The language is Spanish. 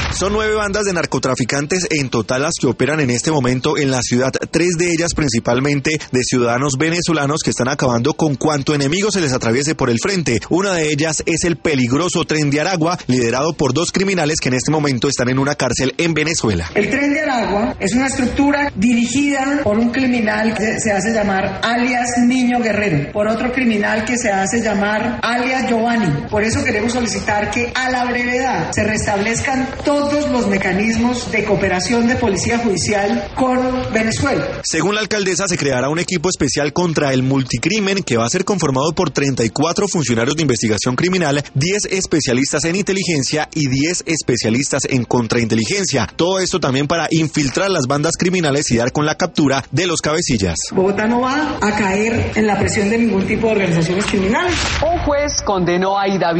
Son 9 bandas de narcotraficantes en total las que operan en este momento en la ciudad, 3 de ellas principalmente de ciudadanos venezolanos que están acabando con cuanto enemigo se les atraviese por el frente. Una de ellas es el peligroso Tren de Aragua, liderado por 2 criminales que en este momento están en una cárcel en Venezuela. El Tren de Aragua es una estructura dirigida por un criminal que se hace llamar alias Niño Guerrero, por otro criminal que se hace llamar alias Giovanni. Por eso queremos solicitar que a la brevedad se restablezcan todos los mecanismos de cooperación de policía judicial con Venezuela. Según la alcaldesa, se creará un equipo especial contra el multicrimen que va a ser conformado por 34 funcionarios de investigación criminal, 10 especialistas en inteligencia y 10 especialistas en contrainteligencia. Todo esto también para infiltrar las bandas criminales y dar con la captura de los cabecillas. Bogotá no va a caer en la presión de ningún tipo de organizaciones criminales. Un juez condenó a Ida